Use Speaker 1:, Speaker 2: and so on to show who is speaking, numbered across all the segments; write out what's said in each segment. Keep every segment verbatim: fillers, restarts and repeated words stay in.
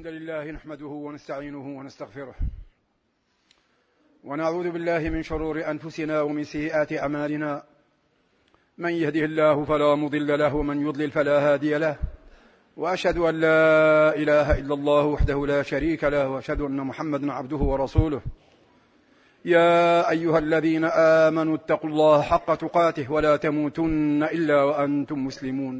Speaker 1: الحمد لله نحمده ونستعينه ونستغفره ونعوذ بالله من شرور أنفسنا ومن سيئات أعمالنا. من يهده الله فلا مضل له ومن يضلل فلا هادي له، وأشهد أن لا إله إلا الله وحده لا شريك له، وأشهد أن محمدا عبده ورسوله. يا أيها الذين آمنوا اتقوا الله حق تقاته ولا تموتن إلا وأنتم مسلمون.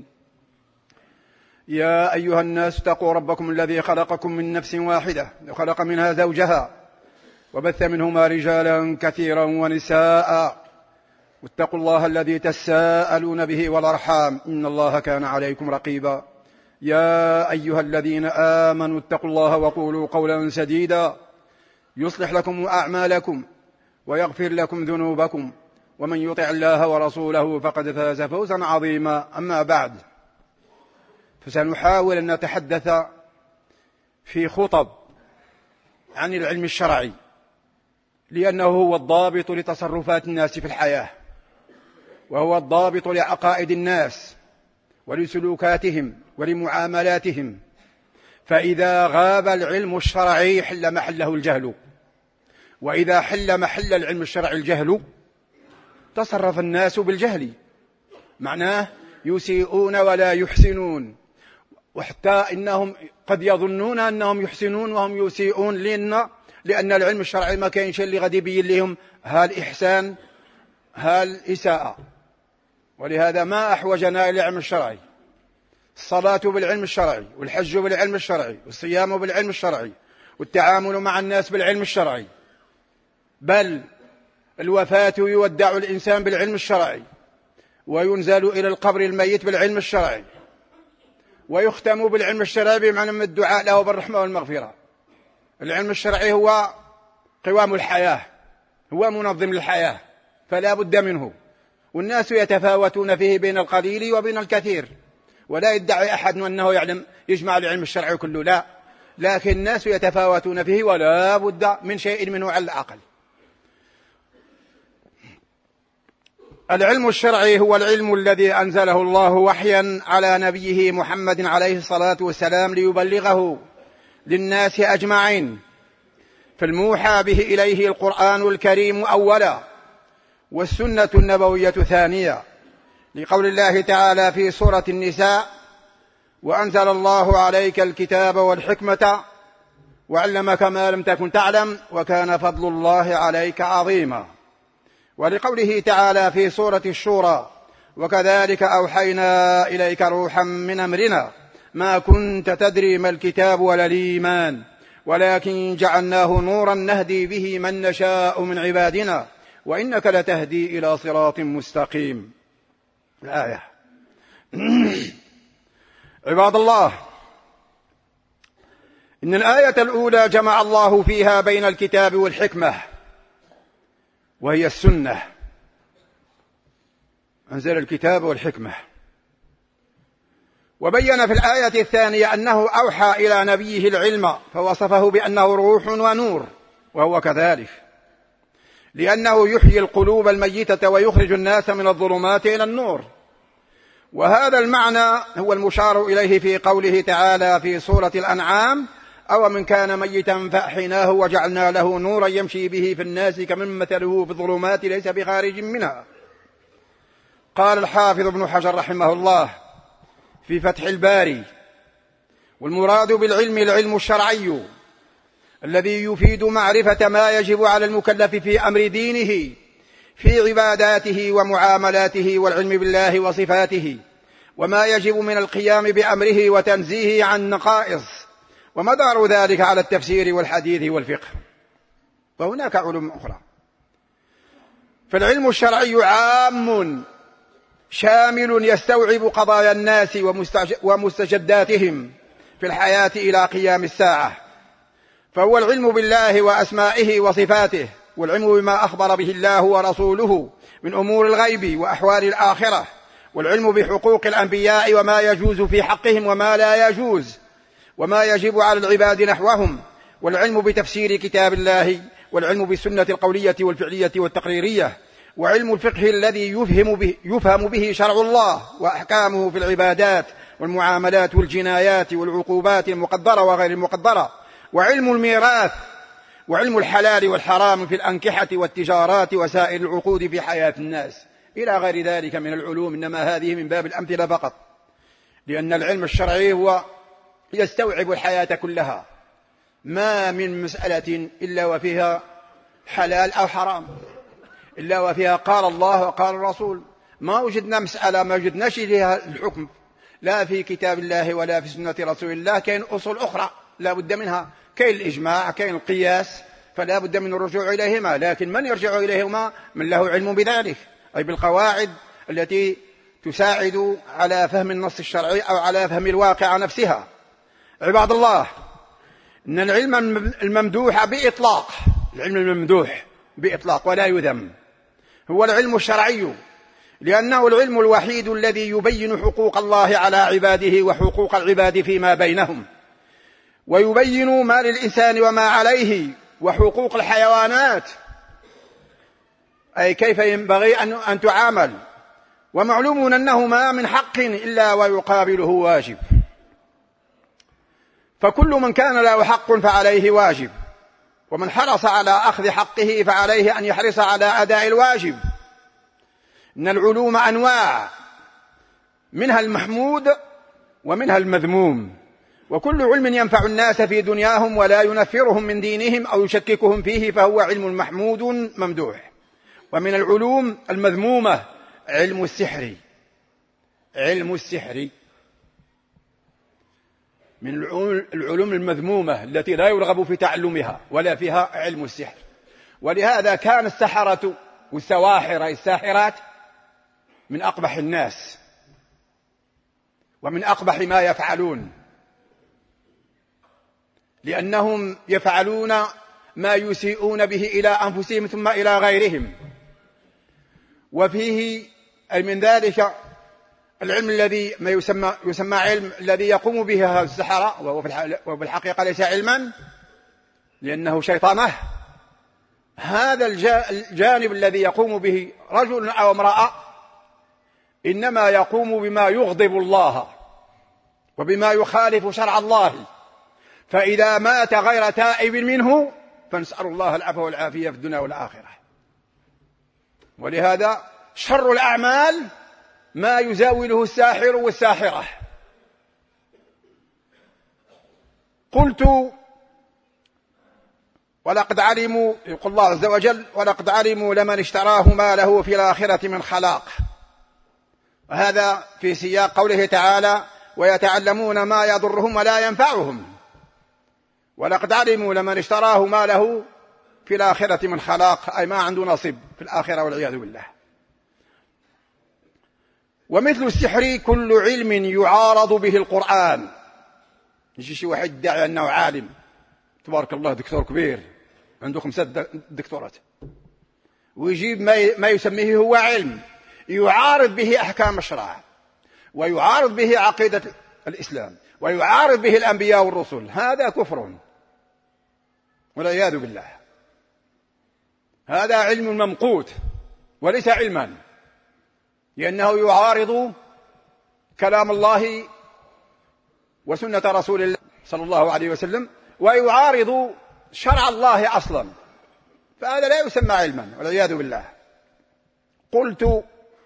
Speaker 1: يا أيها الناس اتقوا ربكم الذي خلقكم من نفس واحدة وخلق منها زوجها وبث منهما رجالا كثيرا ونساء، واتقوا الله الذي تساءلون به والأرحام إن الله كان عليكم رقيبا. يا أيها الذين آمنوا اتقوا الله وقولوا قولا سديدا يصلح لكم أعمالكم ويغفر لكم ذنوبكم، ومن يطع الله ورسوله فقد فاز فوزا عظيما. أما بعد، فسنحاول أن نتحدث في خطب عن العلم الشرعي، لأنه هو الضابط لتصرفات الناس في الحياة، وهو الضابط لعقائد الناس ولسلوكاتهم ولمعاملاتهم. فإذا غاب العلم الشرعي حل محله الجهل، وإذا حل محل العلم الشرعي الجهل تصرف الناس بالجهل، معناه يسيئون ولا يحسنون، وحتى إنهم قد يظنون أنهم يحسنون وهم يسيئون، لأن, لأن العلم الشرعي ما كاين شيء اللي غادي يبين لهم هل إحسان هل إساءة. ولهذا ما أحوجنا إلى العلم الشرعي. الصلاة بالعلم الشرعي، والحج بالعلم الشرعي، والصيام بالعلم الشرعي، والتعامل مع الناس بالعلم الشرعي، بل الوفاة يودع الإنسان بالعلم الشرعي، وينزل إلى القبر الميت بالعلم الشرعي، ويختم بالعلم الشرعي بمعنى من الدعاء له بالرحمة والمغفرة. العلم الشرعي هو قوام الحياة، هو منظم للحياة، فلا بد منه. والناس يتفاوتون فيه بين القليل وبين الكثير، ولا يدعي أحد أنه يعلم يجمع العلم الشرعي كله، لا، لكن الناس يتفاوتون فيه ولا بد من شيء منه على الأقل. العلم الشرعي هو العلم الذي أنزله الله وحيا على نبيه محمد عليه الصلاة والسلام ليبلغه للناس أجمعين، فالموحى به إليه القرآن الكريم أولا، والسنة النبوية ثانيا، لقول الله تعالى في سورة النساء: وأنزل الله عليك الكتاب والحكمة وعلمك ما لم تكن تعلم وكان فضل الله عليك عظيما. ولقوله تعالى في سورة الشورى: وكذلك أوحينا إليك روحا من أمرنا ما كنت تدري ما الكتاب ولا الإيمان ولكن جعلناه نورا نهدي به من نشاء من عبادنا وإنك لتهدي إلى صراط مستقيم. الآية. عباد الله، إن الآية الأولى جمع الله فيها بين الكتاب والحكمة، وهي السنة. أنزل الكتاب والحكمة. وبين في الآية الثانية أنه أوحى إلى نبيه العلم، فوصفه بأنه روح ونور، وهو كذلك، لأنه يحيي القلوب الميتة ويخرج الناس من الظلمات إلى النور. وهذا المعنى هو المشار إليه في قوله تعالى في سورة الأنعام: أو من كان ميتا فأحيناه وجعلنا له نورا يمشي به في الناس كمن مثله في الظلمات ليس بخارج منها. قال الحافظ ابن حجر رحمه الله في فتح الباري: والمراد بالعلم العلم الشرعي الذي يفيد معرفة ما يجب على المكلف في أمر دينه في عباداته ومعاملاته، والعلم بالله وصفاته، وما يجب من القيام بأمره وتنزيهه عن نقائص، ومدار ذلك على التفسير والحديث والفقه. وهناك علوم أخرى. فالعلم الشرعي عام شامل يستوعب قضايا الناس ومستجداتهم في الحياة إلى قيام الساعة، فهو العلم بالله وأسمائه وصفاته، والعلم بما أخبر به الله ورسوله من أمور الغيب وأحوال الآخرة، والعلم بحقوق الأنبياء وما يجوز في حقهم وما لا يجوز، وما يجب على العباد نحوهم، والعلم بتفسير كتاب الله، والعلم بالسنة القولية والفعلية والتقريرية، وعلم الفقه الذي يفهم به, يفهم به شرع الله وأحكامه في العبادات والمعاملات والجنايات والعقوبات المقدرة وغير المقدرة، وعلم الميراث، وعلم الحلال والحرام في الأنكحة والتجارات وسائر العقود في حياة الناس، إلى غير ذلك من العلوم. إنما هذه من باب الأمثلة فقط، لأن العلم الشرعي هو يستوعب الحياة كلها، ما من مسألة إلا وفيها حلال أو حرام، إلا وفيها قال الله وقال الرسول. ما وجدنا مسألة ما وجدناش فيها الحكم لا في كتاب الله ولا في سنة رسول الله. كاين أصول أخرى لا بد منها، كاين الإجماع، كاين القياس، فلا بد من الرجوع إليهما. لكن من يرجع إليهما؟ من له علم بذلك، أي بالقواعد التي تساعد على فهم النص الشرعي أو على فهم الواقع نفسها. عباد الله، إن العلم الممدوح بإطلاق، العلم الممدوح بإطلاق ولا يذم، هو العلم الشرعي، لأنه العلم الوحيد الذي يبين حقوق الله على عباده وحقوق العباد فيما بينهم، ويبين ما للإنسان وما عليه، وحقوق الحيوانات، أي كيف ينبغي أن تعامل. ومعلوم أنه ما من حق إلا ويقابله واجب، فكل من كان له حق فعليه واجب، ومن حرص على أخذ حقه فعليه أن يحرص على أداء الواجب. إن العلوم أنواع، منها المحمود ومنها المذموم، وكل علم ينفع الناس في دنياهم ولا ينفرهم من دينهم أو يشككهم فيه فهو علم محمود ممدوح. ومن العلوم المذمومة علم السحر، علم السحر من العلوم المذمومة التي لا يرغب في تعلمها ولا فيها علم السحر. ولهذا كان السحرة والسواحر الساحرات من أقبح الناس ومن أقبح ما يفعلون، لأنهم يفعلون ما يسيئون به إلى أنفسهم ثم إلى غيرهم. وفيه أي من ذلك العلم الذي ما يسمى, يسمى علم الذي يقوم به السحرة، وهو في الحقيقة ليس علما لأنه شيطانة. هذا الجانب الذي يقوم به رجل أو امرأة إنما يقوم بما يغضب الله وبما يخالف شرع الله، فإذا مات غير تائب منه فنسأل الله العفو والعافية في الدنيا والآخرة. ولهذا شر الأعمال ما يزاوله الساحر والساحرة. قلت ولقد علموا، يقول الله عز وجل: ولقد علموا لمن اشتراه ما له في الآخرة من خلاق. وهذا في سياق قوله تعالى: ويتعلمون ما يضرهم ولا ينفعهم. ولقد علموا لمن اشتراه ما له في الآخرة من خلاق، أي ما عنده نصيب في الآخرة والعياذ بالله. ومثل السحر كل علم يعارض به القرآن. يجي شي واحد يدعي أنه عالم، تبارك الله دكتور كبير عنده خمسة دكتورات، ويجيب ما يسميه هو علم يعارض به أحكام الشرع، ويعارض به عقيدة الإسلام، ويعارض به الأنبياء والرسل. هذا كفر والعياذ بالله. هذا علم ممقوت وليس علما، لأنه يعارض كلام الله وسنة رسول الله صلى الله عليه وسلم، ويعارض شرع الله أصلا، فهذا لا يسمى علما والعياذ بالله. قلت: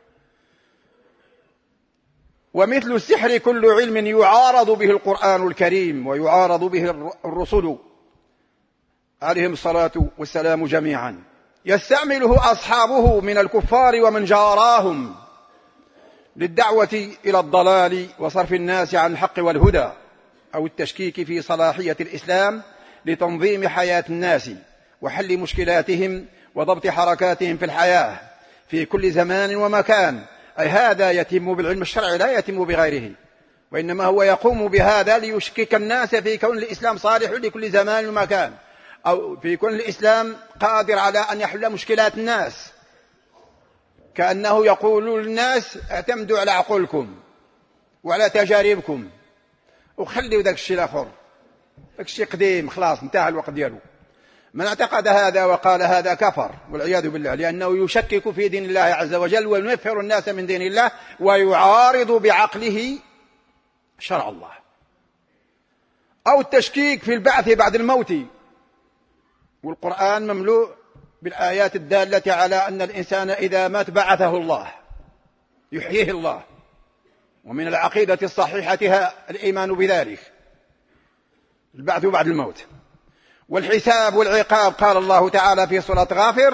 Speaker 1: ومثل السحر كل علم يعارض به القرآن الكريم ويعارض به الرسل عليهم الصلاة والسلام جميعا، يستعمله أصحابه من الكفار ومن جاراهم للدعوة إلى الضلال وصرف الناس عن الحق والهدى، أو التشكيك في صلاحية الإسلام لتنظيم حياة الناس وحل مشكلاتهم وضبط حركاتهم في الحياة في كل زمان ومكان. أي هذا يتم بالعلم الشرعي لا يتم بغيره، وإنما هو يقوم بهذا ليشكك الناس في كون الإسلام صالح لكل زمان ومكان، أو في كون الإسلام قادر على أن يحل مشكلات الناس، كأنه يقول للناس: اعتمدوا على عقولكم وعلى تجاربكم وخلوا ذاك الشيء الآخر، ذاك الشيء قديم خلاص انتهى الوقت دياله. من اعتقد هذا وقال هذا كفر والعياذ بالله، لأنه يشكك في دين الله عز وجل وينفر الناس من دين الله، ويعارض بعقله شرع الله، أو التشكيك في البعث بعد الموت، والقرآن مملوء بالآيات الدالة على أن الإنسان إذا مات بعثه الله، يحييه الله، ومن العقيدة الصحيحة الإيمان بذلك، البعث بعد الموت. والحساب والعقاب قال الله تعالى في سورة غافر: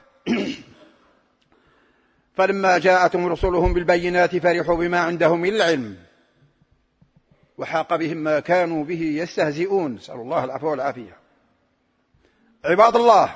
Speaker 1: فلما جاءتهم رسلهم بالبينات فرحوا بما عندهم من العلم وحاق بهم ما كانوا به يستهزئون، نسأل الله العفو والعافية. عباد الله،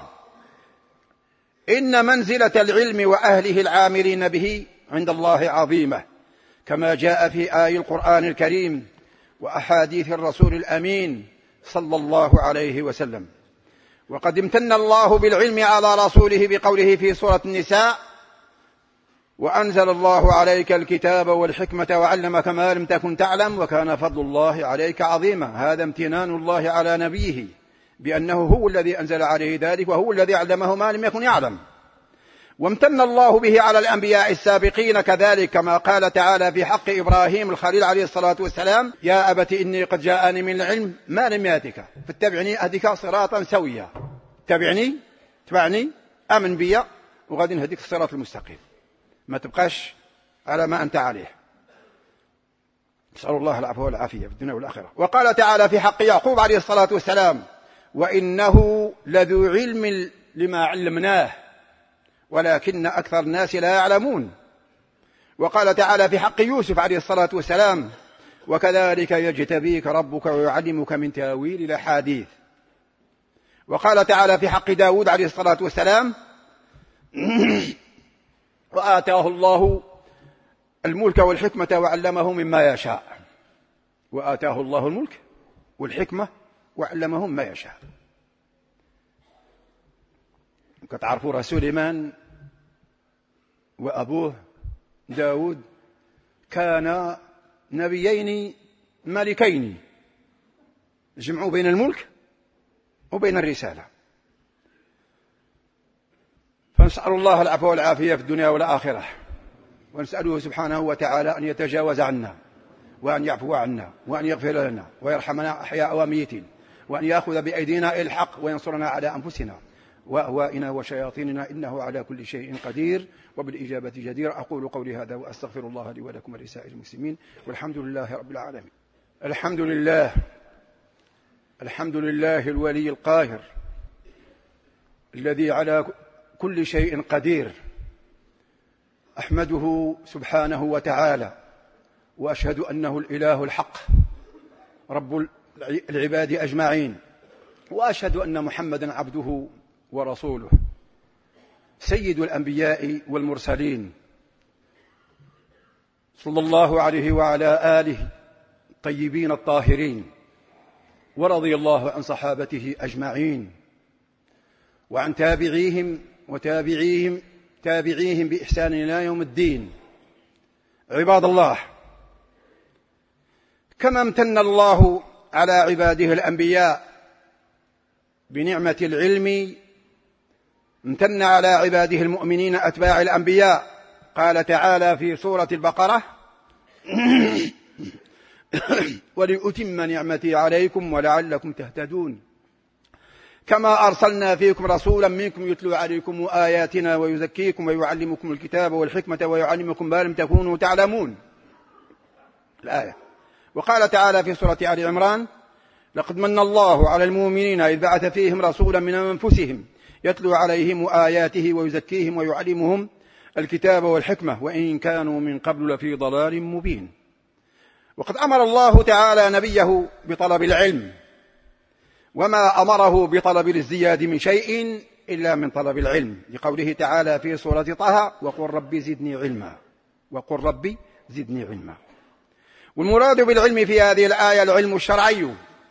Speaker 1: إن منزلة العلم وأهله العاملين به عند الله عظيمة، كما جاء في آي القرآن الكريم وأحاديث الرسول الأمين صلى الله عليه وسلم. وقد امتن الله بالعلم على رسوله بقوله في سورة النساء: وأنزل الله عليك الكتاب والحكمة وعلمك ما لم تكن تعلم وكان فضل الله عليك عظيما. هذا امتنان الله على نبيه بأنه هو الذي أنزل عليه ذلك، وهو الذي علمه ما لم يكن يعلم. وامتن الله به على الأنبياء السابقين كذلك، كما قال تعالى في حق إبراهيم الخليل عليه الصلاة والسلام: يا أبت إني قد جاءني من العلم ما لم يأتك فاتبعني أهدك صراطا سويا. تبعني تبعني آمن بي وغادي نهديك الصراط المستقيم، ما تبقاش على ما أنت عليه. نسأل الله العفو والعافية في الدنيا والآخرة. وقال تعالى في حق يعقوب عليه الصلاة والسلام: وإنه لذو علم لما علمناه ولكن أكثر الناس لا يعلمون. وقال تعالى في حق يوسف عليه الصلاة والسلام: وكذلك يجتبيك ربك ويعلمك من تأويل الأحاديث. وقال تعالى في حق داود عليه الصلاة والسلام: وآتاه الله الملك والحكمة وعلمه مما يشاء. وآتاه الله الملك والحكمة وعلمه مما يشاء. كتعرفوا سليمان وأبوه داود كان نبيين ملكين، جمعوا بين الملك وبين الرسالة. فنسأل الله العفو والعافية في الدنيا والآخرة، ونسأله سبحانه وتعالى أن يتجاوز عنا وأن يعفو عنا وأن يغفر لنا ويرحمنا أحياء وميتين، وأن يأخذ بأيدينا إلى الحق وينصرنا على أنفسنا وأهوائنا وشياطيننا، إنه على كل شيء قدير وبالإجابة جدير. أقول قولي هذا وأستغفر الله لي ولكم ولسائر المسلمين، والحمد لله رب العالمين. الحمد لله الحمد لله الولي القاهر الذي على كل شيء قدير. أحمده سبحانه وتعالى، وأشهد أنه الإله الحق رب العباد أجمعين، وأشهد أن محمدا عبده ورسوله سيد الأنبياء والمرسلين، صلى الله عليه وعلى آله الطيبين الطاهرين، ورضي الله عن صحابته أجمعين، وعن تابعيهم وتابعيهم تابعيهم بإحسان إلى يوم الدين. عباد الله، كما امتن الله على عباده الأنبياء بنعمة العلم، امتن على عباده المؤمنين أتباع الأنبياء. قال تعالى في سورة البقرة: ولأتم نعمتي عليكم ولعلكم تهتدون، كما أرسلنا فيكم رسولا منكم يتلو عليكم آياتنا ويزكيكم ويعلمكم الكتاب والحكمة ويعلمكم ما لم تكونوا تعلمون. الآية. وقال تعالى في سورة آل عمران: لقد من الله على المؤمنين إذ بعث فيهم رسولا من أنفسهم يتلو عليهم آياته ويزكيهم ويعلمهم الكتاب والحكمة وإن كانوا من قبل لفي ضلال مبين. وقد أمر الله تعالى نبيه بطلب العلم، وما أمره بطلب الازدياد من شيء إلا من طلب العلم، لقوله تعالى في سورة طه: وقل ربي زدني علما وقل ربي زدني علما. والمراد بالعلم في هذه الآية العلم الشرعي،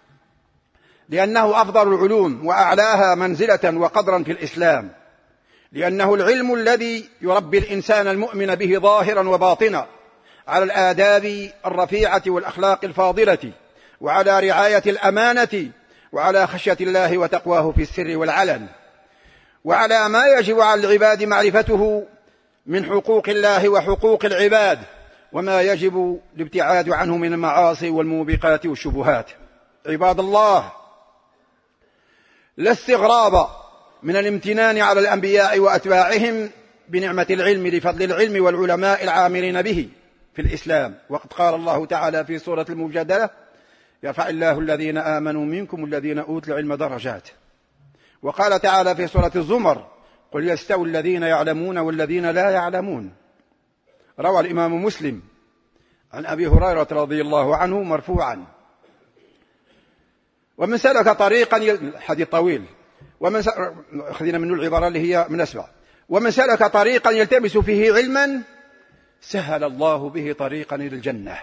Speaker 1: لأنه أفضل العلوم وأعلاها منزلة وقدرا في الإسلام، لأنه العلم الذي يربي الإنسان المؤمن به ظاهرا وباطنا على الآداب الرفيعة والأخلاق الفاضلة، وعلى رعاية الأمانة، وعلى خشية الله وتقواه في السر والعلن، وعلى ما يجب على العباد معرفته من حقوق الله وحقوق العباد، وما يجب الابتعاد عنه من المعاصي والموبقات والشبهات. عباد الله، لا استغراب من الامتنان على الأنبياء وأتباعهم بنعمة العلم لفضل العلم والعلماء العاملين به في الإسلام. وقد قال الله تعالى في سورة المجادلة: يرفع الله الذين آمنوا منكم والذين أوتوا العلم درجات. وقال تعالى في سورة الزمر: قل يستوي الذين يعلمون والذين لا يعلمون. روى الإمام مسلم عن أبي هريرة رضي الله عنه مرفوعا: ومن سلك طريقا، حديث طويل، ومن خذينا منه العبارة اللي هي من أسبع: ومن سلك طريقا يلتمس فيه علما سهل الله به طريقا إلى الجنة.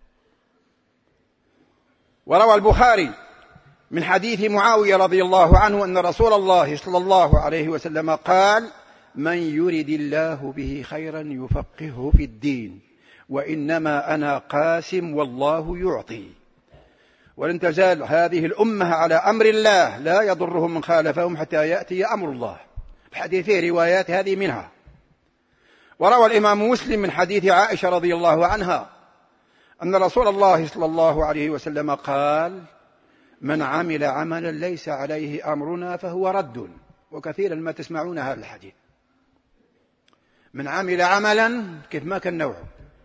Speaker 1: وروى البخاري من حديث معاوية رضي الله عنه أن رسول الله صلى الله عليه وسلم قال: من يرد الله به خيرا يفقهه في الدين، وإنما أنا قاسم والله يعطي. ولن تزال هذه الأمة على أمر الله لا يضرهم من خالفهم حتى يأتي أمر الله. الحديث فيه روايات هذه منها. وروى الإمام مسلم من حديث عائشة رضي الله عنها أن رسول الله صلى الله عليه وسلم قال: من عمل عملا ليس عليه أمرنا فهو رد. وكثيرا ما تسمعون هذا الحديث: من عمل عملا كيف ما كان نوعه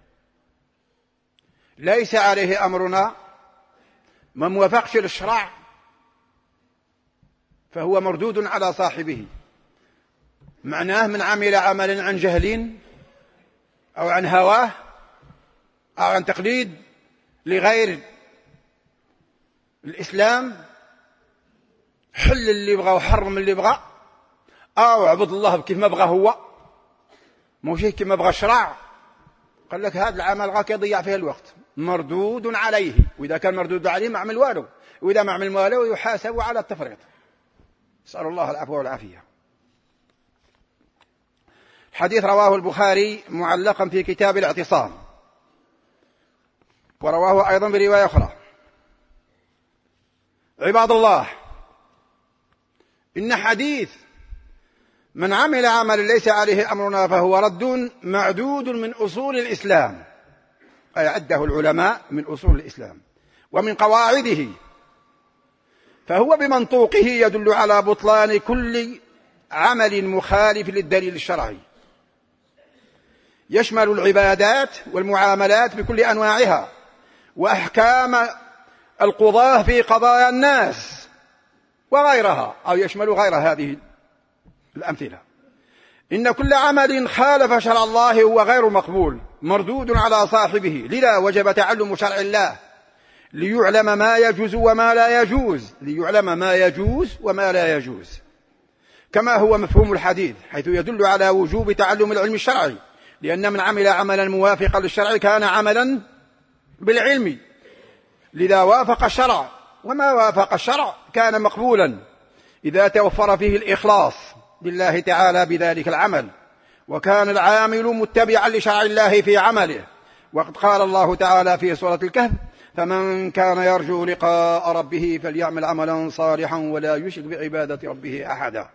Speaker 1: ليس عليه أمرنا، ما موافقش للشرع، فهو مردود على صاحبه. معناه من عمل عملا عن جهل أو عن هواه أو عن تقليد لغير الإسلام، حل اللي يبغى وحرم اللي يبغى، أو عبد الله كيف ما بغى هو، موشي كيف ما بغى الشرع، قال لك هذا العمل غاك يضيع فيه الوقت، مردود عليه. وإذا كان مردود عليه ما عمل والو، وإذا ما عمل والو يحاسب على التفريط. نسأل الله العفو والعافية. الحديث رواه البخاري معلقا في كتاب الاعتصام، ورواه أيضا برواية أخرى. عباد الله، إن حديث من عمل عمل ليس عليه أمرنا فهو رد معدود من أصول الإسلام، أي عده العلماء من أصول الإسلام ومن قواعده، فهو بمنطوقه يدل على بطلان كل عمل مخالف للدليل الشرعي، يشمل العبادات والمعاملات بكل أنواعها، وأحكام القضاة في قضايا الناس وغيرها، أو يشمل غير هذه الأمثلة. إن كل عمل خالف شرع الله هو غير مقبول، مردود على صاحبه. لذا وجب تعلم شرع الله ليعلم ما يجوز وما لا يجوز، ليعلم ما يجوز وما لا يجوز، كما هو مفهوم الحديث، حيث يدل على وجوب تعلم العلم الشرعي، لأن من عمل عملا موافقا للشرع كان عملا بالعلم، لذا وافق الشرع، وما وافق الشرع كان مقبولا إذا توفر فيه الإخلاص لله تعالى بذلك العمل، وكان العامل متبعا لشرع الله في عمله. وقد قال الله تعالى في سورة الكهف: فمن كان يرجو لقاء ربه فليعمل عملا صالحا ولا يشرك بعبادة ربه أحدا.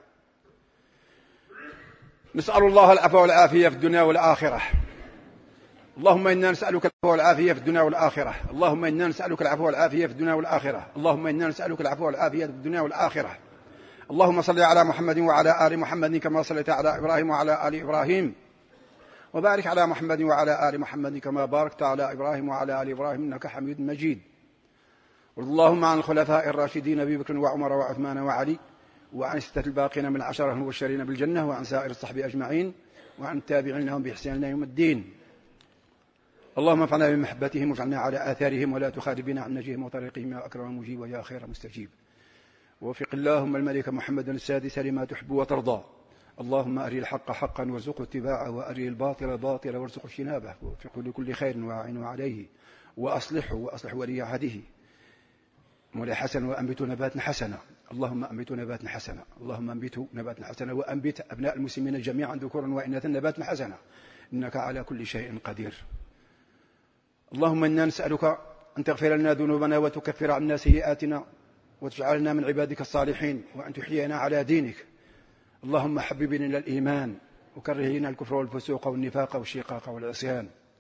Speaker 1: نسأل الله العفو والعافية في الدنيا والآخرة. اللهم إنا نسألك العفو والعافية في الدنيا والآخرة. اللهم إنا نسألك العفو والعافية في الدنيا والآخرة. اللهم إنا نسألك العفو والعافية في الدنيا والآخرة. اللهم صل على محمد وعلى آل محمد كما صليت على إبراهيم وعلى آل إبراهيم، وبارك على محمد وعلى آل محمد كما باركت على إبراهيم وعلى آل إبراهيم إنك حميد مجيد. اللهم عن الخلفاء الراشدين أبي بكر وعمر وعثمان وعلي، وعن الستة الباقين من العشرة المبشرين بالجنة، وعن سائر الصحب أجمعين، وعن التابعين لهم بإحسان إلى يوم الدين. اللهم انفعنا بمحبتهم واجعلنا على آثارهم ولا تخالف بنا عن نجيهم وطريقهم يا أكرم المجيب ويا خير مستجيب. ووفق اللهم الملك محمد السادس لما تحب وترضى. اللهم أري الحق حقا وارزقه اتباعه، وأري الباطل باطلا وارزقه اجتنابه، ووفقه لكل خير وأعينه عليه، وأصلحه وأصلح ولي عهده. مولاي حسن وأنبت نباتا حسنا، اللهم أنبت نباتا حسنا، اللهم أنبت نباتا حسنا، وأنبت أبناء المسلمين جميعا ذكورا وإناثا نباتا حسنا، إنك على كل شيء قدير. اللهم إنا نسألك أن تغفر لنا ذنوبنا وتكفر عنا سيئاتنا وتجعلنا من عبادك الصالحين، وأن تحيينا على دينك. اللهم حبب إلينا الإيمان وكره إلينا الكفر والفسوق والنفاق والشقاق والعصيان.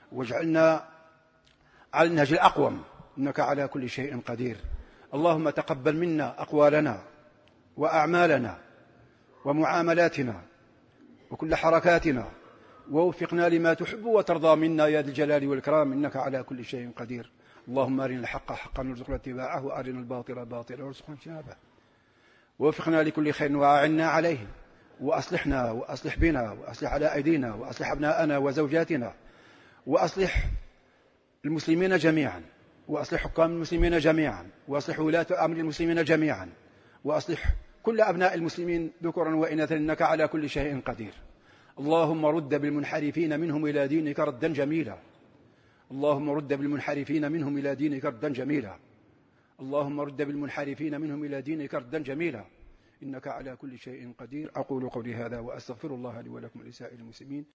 Speaker 1: واجعلنا على النهج الأقوم، إنك على كل شيء قدير. اللهم تقبل منا أقوالنا وأعمالنا ومعاملاتنا وكل حركاتنا، ووفقنا لما تحب وترضى منا يا ذا الجلال والإكرام، إنك على كل شيء قدير. اللهم أرنا الحق حقا وارزقنا اتباعه، وأرنا الباطل باطلا وارزقنا اجتنابه، ووفقنا لكل خير وأعنا عليه، وأصلحنا وأصلح بنا وأصلح على أيدينا، وأصلح أبناءنا وزوجاتنا، وأصلح المسلمين جميعا، وأصلح حكام المسلمين جميعا، وأصلح ولاة أمر المسلمين جميعا، وأصلح كل أبناء المسلمين ذكرا وإناثا، إنك على كل شيء قدير. اللهم رد بالمنحرفين منهم إلى دينك ردا جميلا، اللهم رد بالمنحرفين منهم إلى دينك ردا جميلا، اللهم رد بالمنحرفين منهم إلى دينك ردا جميلا، إنك على كل شيء قدير. أقول قولي هذا وأستغفر الله لي ولكم ولسائر المسلمين.